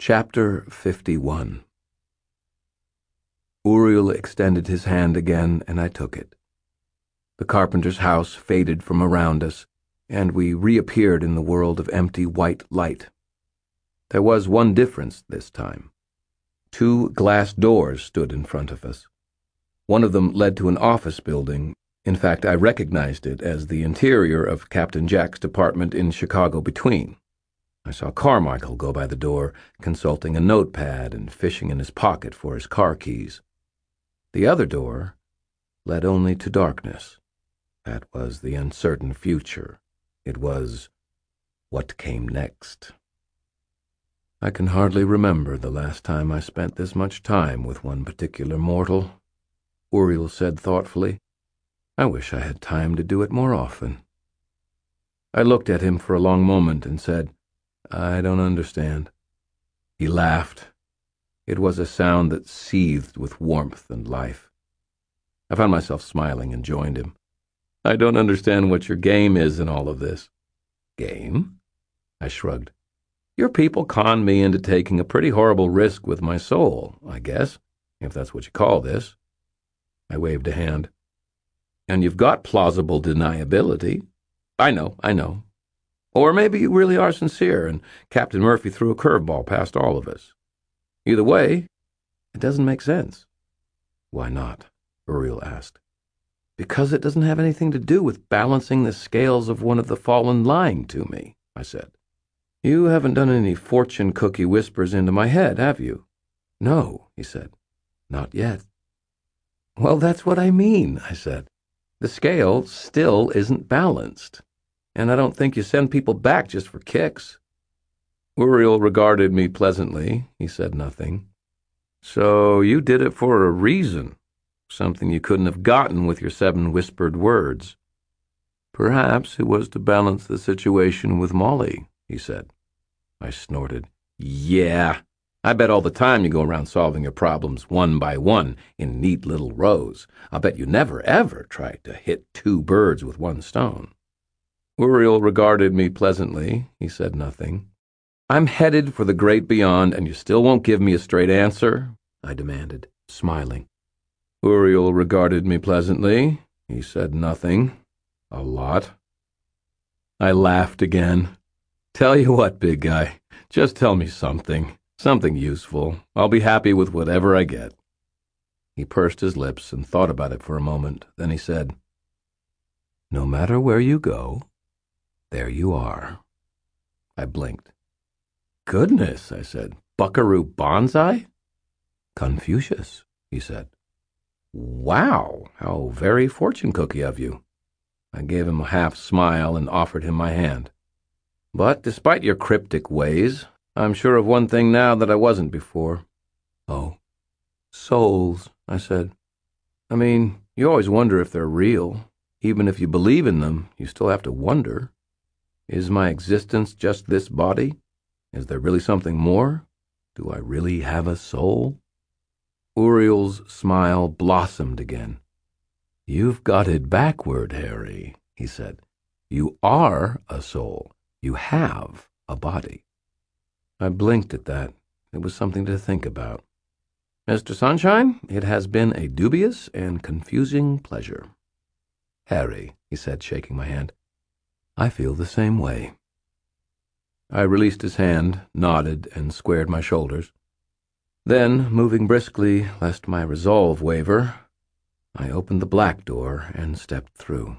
Chapter 51. Uriel extended his hand again, and I took it. The carpenter's house faded from around us, and we reappeared in the world of empty white light. There was one difference this time. 2 glass doors stood in front of us. One of them led to an office building. In fact, I recognized it as the interior of Captain Jack's department in Chicago Between. I saw Carmichael go by the door, consulting a notepad and fishing in his pocket for his car keys. The other door led only to darkness. That was the uncertain future. It was what came next. I can hardly remember the last time I spent this much time with one particular mortal, Uriel said thoughtfully. I wish I had time to do it more often. I looked at him for a long moment and said, I don't understand. He laughed. It was a sound that seethed with warmth and life. I found myself smiling and joined him. I don't understand what your game is in all of this. Game? I shrugged. Your people conned me into taking a pretty horrible risk with my soul, I guess, if that's what you call this. I waved a hand. And you've got plausible deniability. I know. Or maybe you really are sincere, and Captain Murphy threw a curveball past all of us. Either way, it doesn't make sense. Why not? Uriel asked. Because it doesn't have anything to do with balancing the scales of one of the fallen lying to me, I said. You haven't done any fortune cookie whispers into my head, have you? No, he said. Not yet. Well, that's what I mean, I said. The scale still isn't balanced. And I don't think you send people back just for kicks. Uriel regarded me pleasantly. He said nothing. So you did it for a reason, something you couldn't have gotten with your 7 whispered words. Perhaps it was to balance the situation with Molly, he said. I snorted. Yeah, I bet all the time you go around solving your problems one by one in neat little rows. I'll bet you never, ever tried to hit 2 birds with 1 stone. Uriel regarded me pleasantly. He said nothing. I'm headed for the great beyond, and you still won't give me a straight answer? I demanded, smiling. Uriel regarded me pleasantly. He said nothing. A lot. I laughed again. Tell you what, big guy, just tell me something useful. I'll be happy with whatever I get. He pursed his lips and thought about it for a moment. Then he said, No matter where you go, there you are. I blinked. Goodness, I said. Buckaroo Banzai? Confucius, he said. Wow, how very fortune cookie of you. I gave him a half smile and offered him my hand. But despite your cryptic ways, I'm sure of one thing now that I wasn't before. Oh, souls, I said. I mean, you always wonder if they're real. Even if you believe in them, you still have to wonder. Is my existence just this body? Is there really something more? Do I really have a soul? Uriel's smile blossomed again. You've got it backward, Harry, he said. You are a soul. You have a body. I blinked at that. It was something to think about. Mr. Sunshine, it has been a dubious and confusing pleasure. Harry, he said, shaking my hand. I feel the same way. I released his hand, nodded, and squared my shoulders. Then, moving briskly lest my resolve waver, I opened the black door and stepped through.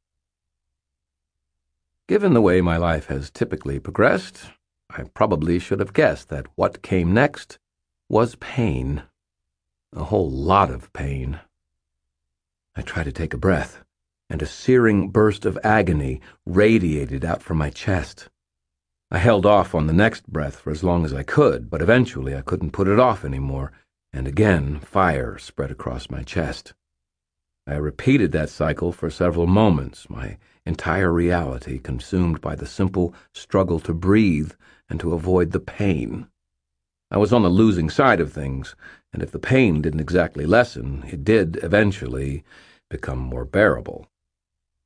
Given the way my life has typically progressed, I probably should have guessed that what came next was pain. A whole lot of pain. I tried to take a breath, and a searing burst of agony radiated out from my chest. I held off on the next breath for as long as I could, but eventually I couldn't put it off anymore, and again fire spread across my chest. I repeated that cycle for several moments, my entire reality consumed by the simple struggle to breathe and to avoid the pain. I was on the losing side of things, and if the pain didn't exactly lessen, it did eventually become more bearable.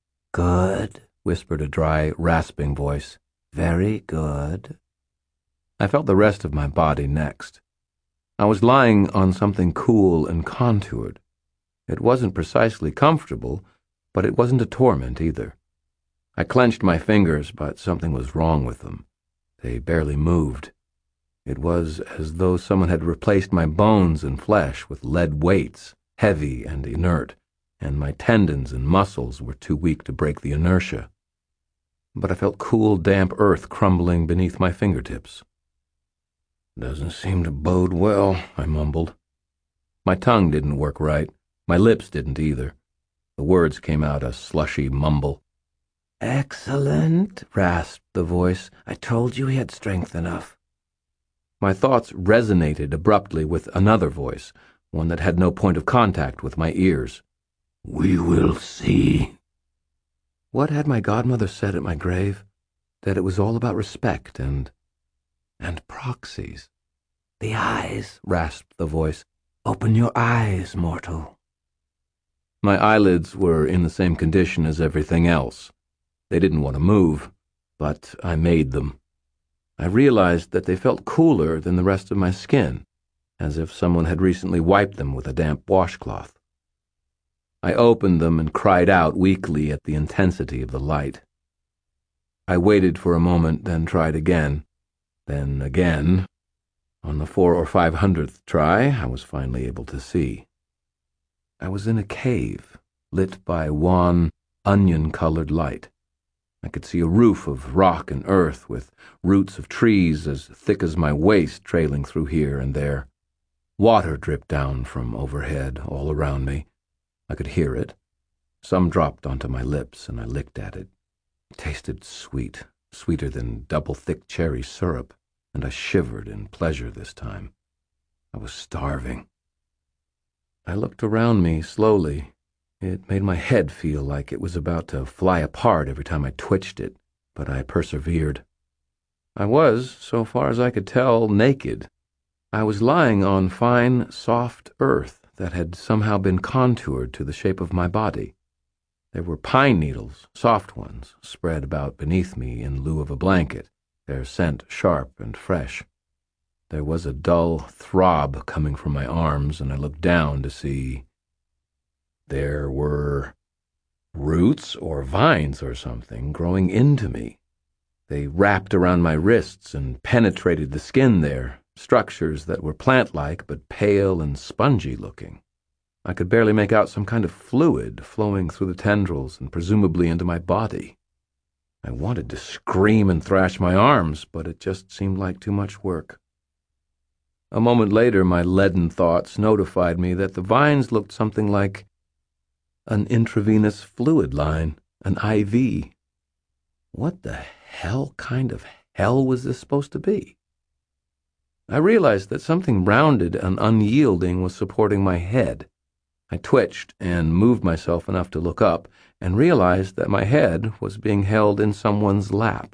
Good, whispered a dry, rasping voice. Very good. I felt the rest of my body next. I was lying on something cool and contoured. It wasn't precisely comfortable, but it wasn't a torment either. I clenched my fingers, but something was wrong with them. They barely moved. It was as though someone had replaced my bones and flesh with lead weights, heavy and inert, and my tendons and muscles were too weak to break the inertia. But I felt cool, damp earth crumbling beneath my fingertips. "Doesn't seem to bode well," I mumbled. My tongue didn't work right. My lips didn't either. The words came out a slushy mumble. "Excellent," rasped the voice. "I told you he had strength enough." My thoughts resonated abruptly with another voice, one that had no point of contact with my ears. "We will see." What had my godmother said at my grave? That it was all about respect and proxies. "The eyes," rasped the voice. "Open your eyes, mortal." My eyelids were in the same condition as everything else. They didn't want to move, but I made them. I realized that they felt cooler than the rest of my skin, as if someone had recently wiped them with a damp washcloth. I opened them and cried out weakly at the intensity of the light. I waited for a moment, then tried again, then again. On the 400th or 500th try, I was finally able to see. I was in a cave, lit by wan, onion-colored light. I could see a roof of rock and earth with roots of trees as thick as my waist trailing through here and there. Water dripped down from overhead all around me. I could hear it. Some dropped onto my lips, and I licked at it. It tasted sweet, sweeter than double-thick cherry syrup, and I shivered in pleasure this time. I was starving. I looked around me slowly. It made my head feel like it was about to fly apart every time I twitched it, but I persevered. I was, so far as I could tell, naked. I was lying on fine, soft earth that had somehow been contoured to the shape of my body. There were pine needles, soft ones, spread about beneath me in lieu of a blanket, their scent sharp and fresh. There was a dull throb coming from my arms, and I looked down to see... There were roots or vines or something growing into me. They wrapped around my wrists and penetrated the skin there, structures that were plant-like but pale and spongy-looking. I could barely make out some kind of fluid flowing through the tendrils and presumably into my body. I wanted to scream and thrash my arms, but it just seemed like too much work. A moment later, my leaden thoughts notified me that the vines looked something like an intravenous fluid line, an IV. What the hell kind of hell was this supposed to be? I realized that something rounded and unyielding was supporting my head. I twitched and moved myself enough to look up and realized that my head was being held in someone's lap.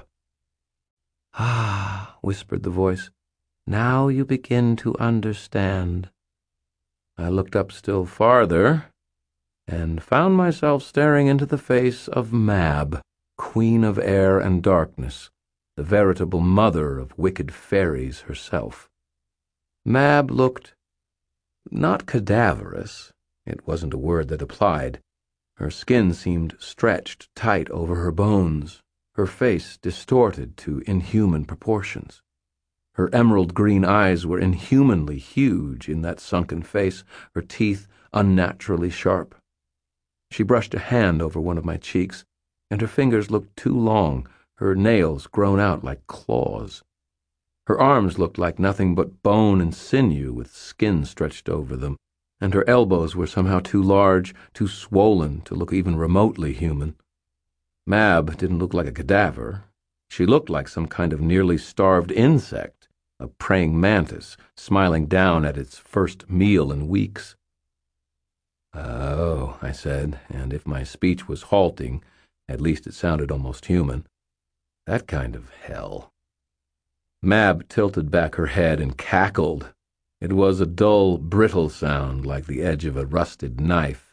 "Ah," whispered the voice, "now you begin to understand." I looked up still farther and found myself staring into the face of Mab, Queen of Air and Darkness, the veritable mother of wicked fairies herself. Mab looked not cadaverous. It wasn't a word that applied. Her skin seemed stretched tight over her bones, her face distorted to inhuman proportions. Her emerald green eyes were inhumanly huge in that sunken face, her teeth unnaturally sharp. She brushed a hand over one of my cheeks, and her fingers looked too long, her nails grown out like claws. Her arms looked like nothing but bone and sinew with skin stretched over them, and her elbows were somehow too large, too swollen to look even remotely human. Mab didn't look like a cadaver. She looked like some kind of nearly starved insect, a praying mantis smiling down at its first meal in weeks. "Oh," I said, and if my speech was halting, at least it sounded almost human. "That kind of hell." Mab tilted back her head and cackled. It was a dull, brittle sound like the edge of a rusted knife.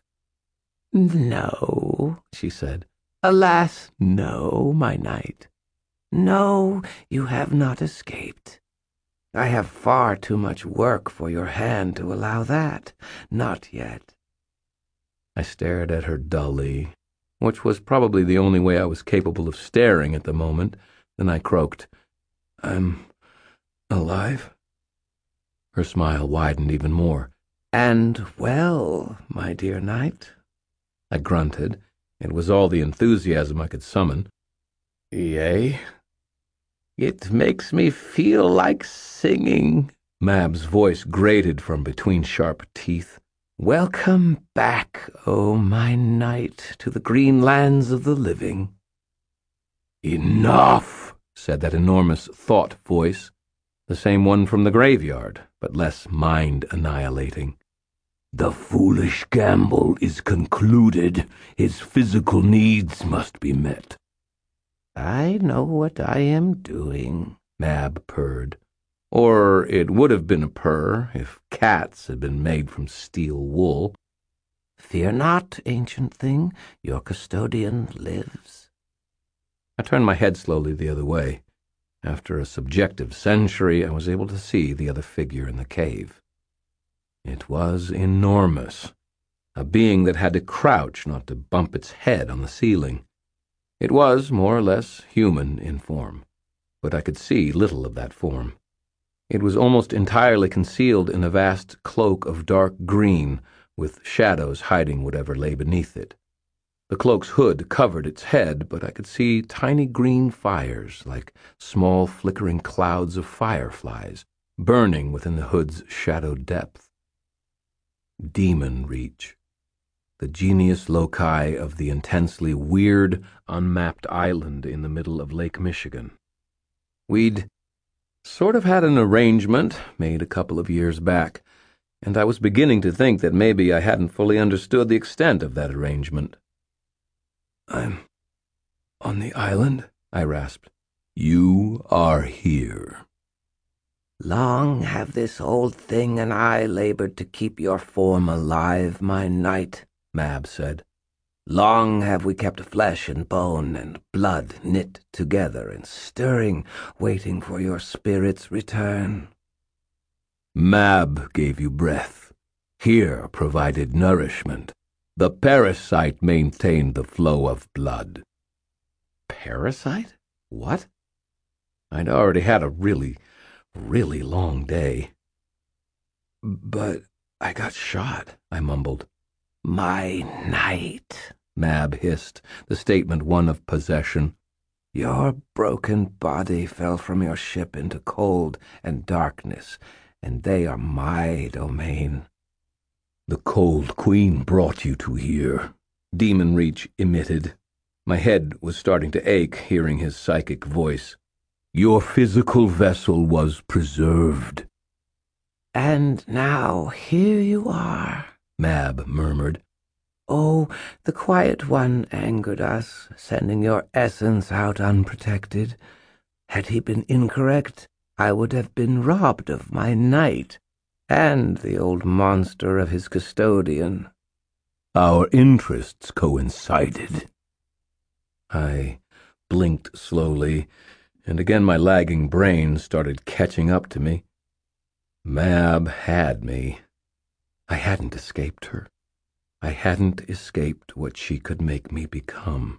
"No," she said. "Alas, no, my knight. No, you have not escaped. I have far too much work for your hand to allow that. Not yet. I stared at her dully, which was probably the only way I was capable of staring at the moment. Then I croaked, "I'm alive?" Her smile widened even more. "And well, my dear knight?" I grunted. It was all the enthusiasm I could summon. "Yea." "It makes me feel like singing." Mab's voice grated from between sharp teeth. "Welcome back, O my knight, to the green lands of the living." "Enough," said that enormous thought voice, the same one from the graveyard, but less mind-annihilating. "The foolish gamble is concluded. His physical needs must be met." "I know what I am doing," Mab purred. Or it would have been a purr if cats had been made from steel wool. "Fear not, ancient thing, your custodian lives." I turned my head slowly the other way. After a subjective century, I was able to see the other figure in the cave. It was enormous, a being that had to crouch not to bump its head on the ceiling. It was more or less human in form, but I could see little of that form. It was almost entirely concealed in a vast cloak of dark green, with shadows hiding whatever lay beneath it. The cloak's hood covered its head, but I could see tiny green fires, like small flickering clouds of fireflies, burning within the hood's shadowed depth. Demon Reach, the genius loci of the intensely weird, unmapped island in the middle of Lake Michigan. We'd sort of had an arrangement made a couple of years back, and I was beginning to think that maybe I hadn't fully understood the extent of that arrangement. "I'm on the island?" I rasped. "You are here." "Long have this old thing and I labored to keep your form alive, my knight," Mab said. "Long have we kept flesh and bone and blood knit together and stirring, waiting for your spirit's return." "Mab gave you breath. Here provided nourishment. The parasite maintained the flow of blood." Parasite? What? I'd already had a really long day. "But I got shot," I mumbled. "My knight," Mab hissed, the statement one of possession. "Your broken body fell from your ship into cold and darkness, and they are my domain." "The Cold Queen brought you to here," Demon Reach emitted. My head was starting to ache hearing his psychic voice. "Your physical vessel was preserved." "And now here you are," Mab murmured. "Oh, the Quiet One angered us, sending your essence out unprotected. Had he been incorrect, I would have been robbed of my knight, and the old monster of his custodian." "Our interests coincided." I blinked slowly, and again my lagging brain started catching up to me. Mab had me. I hadn't escaped her. I hadn't escaped what she could make me become.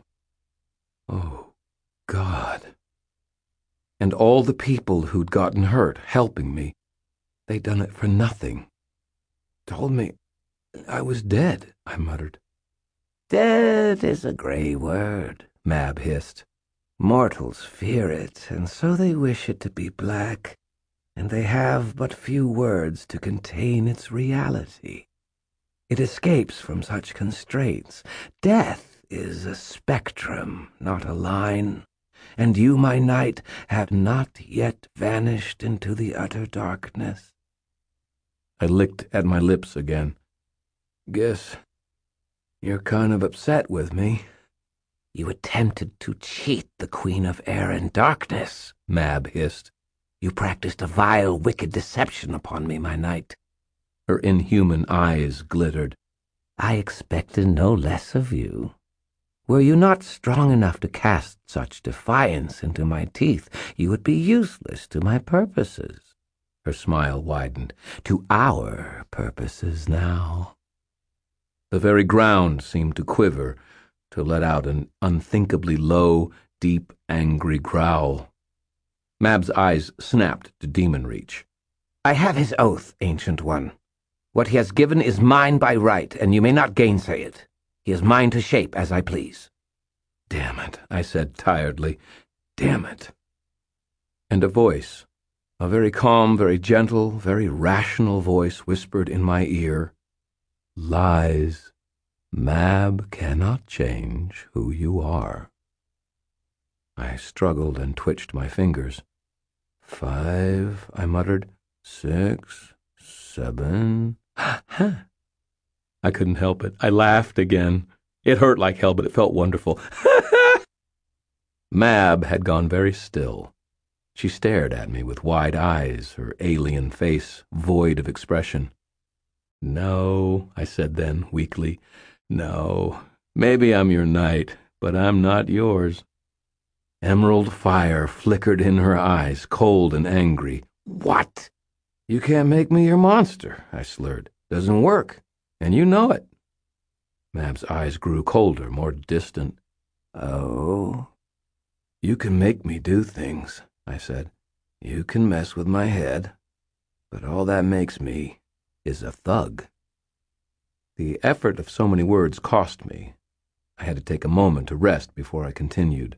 Oh, God. And all the people who'd gotten hurt helping me, they'd done it for nothing. "Told me I was dead," I muttered. "Dead is a gray word," Mab hissed. "Mortals fear it, and so they wish it to be black, and they have but few words to contain its reality. It escapes from such constraints. Death is a spectrum, not a line, and you, my knight, have not yet vanished into the utter darkness." I licked at my lips again. "Guess you're kind of upset with me." "You attempted to cheat the Queen of Air and Darkness," Mab hissed. "You practiced a vile, wicked deception upon me, my knight." Her inhuman eyes glittered. "I expected no less of you. Were you not strong enough to cast such defiance into my teeth, you would be useless to my purposes. Her smile widened. To our purposes now. The very ground seemed to quiver, to let out an unthinkably low, deep, angry growl. Mab's eyes snapped to Demon Reach. I have his oath, Ancient One. What he has given is mine by right, and you may not gainsay it. He is mine to shape as I please. Damn it, I said tiredly. Damn it. And a voice, a very calm, very gentle, very rational voice whispered in my ear, Lies. Mab cannot change who you are. I struggled and twitched my fingers. 5, I muttered. 6, 7. Huh. I couldn't help it. I laughed again. It hurt like hell, but it felt wonderful. Mab had gone very still. She stared at me with wide eyes, her alien face void of expression. No, I said then, weakly. No, maybe I'm your knight, but I'm not yours. Emerald fire flickered in her eyes, cold and angry. What? You can't make me your monster, I slurred. Doesn't work, and you know it. Mab's eyes grew colder, more distant. Oh? You can make me do things, I said. You can mess with my head, but all that makes me is a thug. The effort of so many words cost me. I had to take a moment to rest before I continued.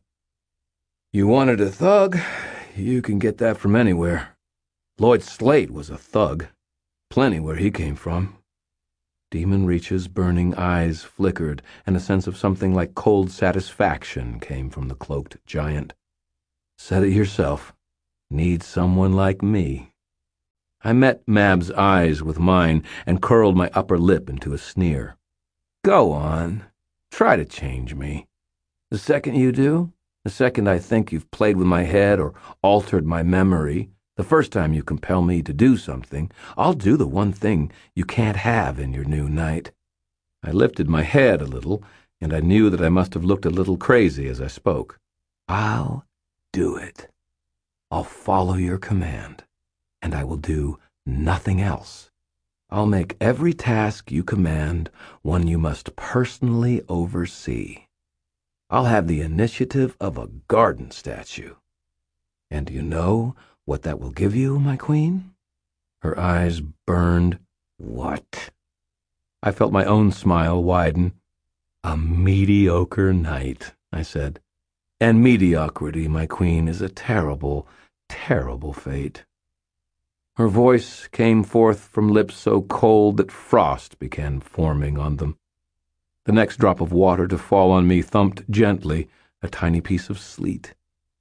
You wanted a thug? You can get that from anywhere. Lloyd Slate was a thug. Plenty where he came from. Demon Reach's burning eyes flickered, and a sense of something like cold satisfaction came from the cloaked giant. Said it yourself. Need someone like me. I met Mab's eyes with mine and curled my upper lip into a sneer. Go on. Try to change me. The second you do, the second I think you've played with my head or altered my memory, the first time you compel me to do something, I'll do the one thing you can't have in your new knight. I lifted my head a little, and I knew that I must have looked a little crazy as I spoke. I'll do it. I'll follow your command, and I will do nothing else. I'll make every task you command one you must personally oversee. I'll have the initiative of a garden statue. And you know what that will give you, my queen? Her eyes burned. What? I felt my own smile widen. A mediocre knight, I said. And mediocrity, my queen, is a terrible, terrible fate. Her voice came forth from lips so cold that frost began forming on them. The next drop of water to fall on me thumped gently, a tiny piece of sleet.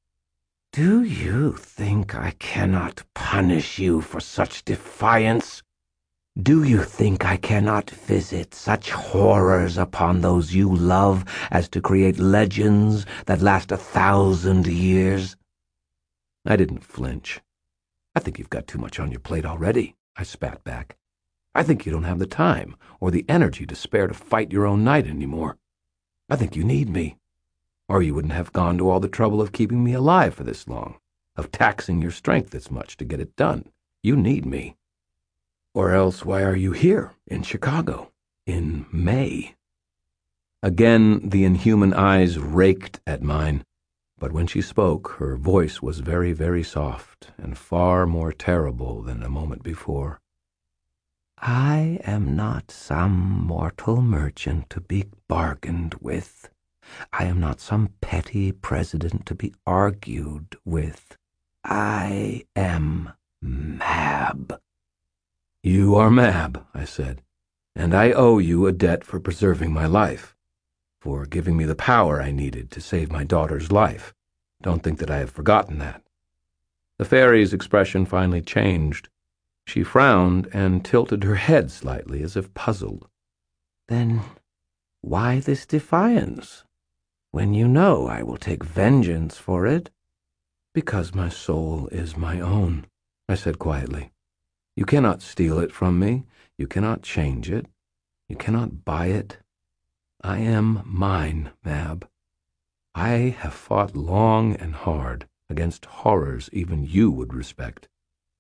Do you think I cannot punish you for such defiance? Do you think I cannot visit such horrors upon those you love as to create legends that last 1,000 years? I didn't flinch. I think you've got too much on your plate already, I spat back. I think you don't have the time or the energy to spare to fight your own knight anymore. I think you need me. Or you wouldn't have gone to all the trouble of keeping me alive for this long, of taxing your strength this much to get it done. You need me. Or else why are you here, in Chicago, in May? Again the inhuman eyes raked at mine, but when she spoke, her voice was very, very soft and far more terrible than a moment before. I am not some mortal merchant to be bargained with. I am not some petty president to be argued with. I am Mab. You are Mab, I said, and I owe you a debt for preserving my life, for giving me the power I needed to save my daughter's life. Don't think that I have forgotten that. The fairy's expression finally changed. She frowned and tilted her head slightly as if puzzled. Then why this defiance, when you know I will take vengeance for it? Because my soul is my own, I said quietly. You cannot steal it from me. You cannot change it. You cannot buy it. I am mine, Mab. I have fought long and hard against horrors even you would respect.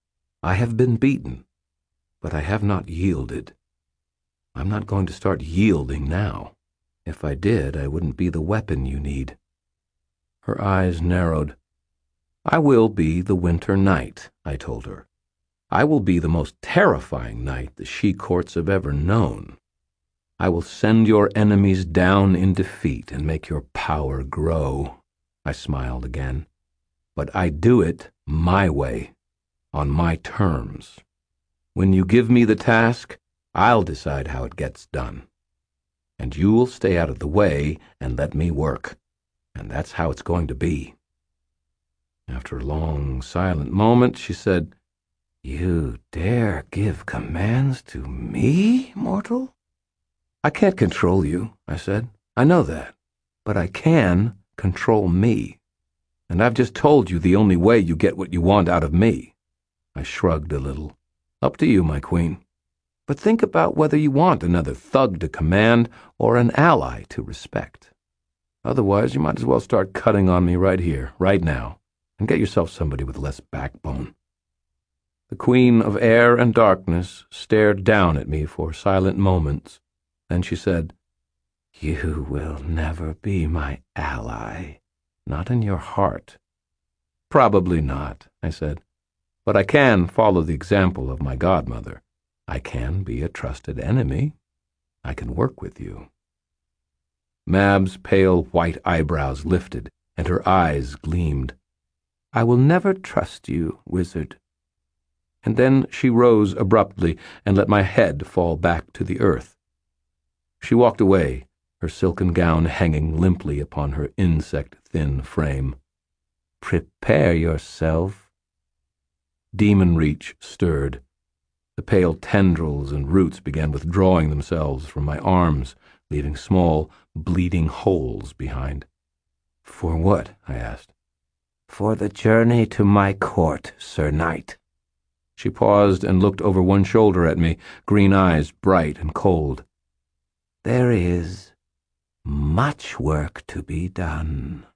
I have been beaten, but I have not yielded. I'm not going to start yielding now. If I did, I wouldn't be the weapon you need." Her eyes narrowed. "I will be the winter night," I told her. "I will be the most terrifying night the she-courts have ever known. I will send your enemies down in defeat and make your power grow." I smiled again. "But I do it my way, on my terms. When you give me the task, I'll decide how it gets done. And you'll stay out of the way and let me work. And that's how it's going to be." After a long, silent moment, she said, "You dare give commands to me, mortal?" "I can't control you," I said. "I know that. But I can control me. And I've just told you the only way you get what you want out of me." I shrugged a little. "Up to you, my queen. But think about whether you want another thug to command or an ally to respect. Otherwise, you might as well start cutting on me right here, right now, and get yourself somebody with less backbone." The Queen of Air and Darkness stared down at me for silent moments. Then she said, "You will never be my ally, not in your heart." "Probably not," I said. "But I can follow the example of my godmother. I can be a trusted enemy. I can work with you." Mab's pale white eyebrows lifted, and her eyes gleamed. "I will never trust you, wizard." And then she rose abruptly and let my head fall back to the earth. She walked away, her silken gown hanging limply upon her insect-thin frame. "Prepare yourself." Demon Reach stirred. The pale tendrils and roots began withdrawing themselves from my arms, leaving small, bleeding holes behind. "For what?" I asked. "For the journey to my court, Sir Knight." She paused and looked over one shoulder at me, green eyes bright and cold. "There is much work to be done."